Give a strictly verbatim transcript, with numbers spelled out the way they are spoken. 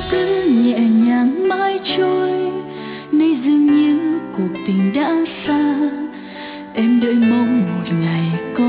cứ nhẹ nhàng mãi trôi, nay dường như cuộc tình đã xa. Em đợi mong một ngày có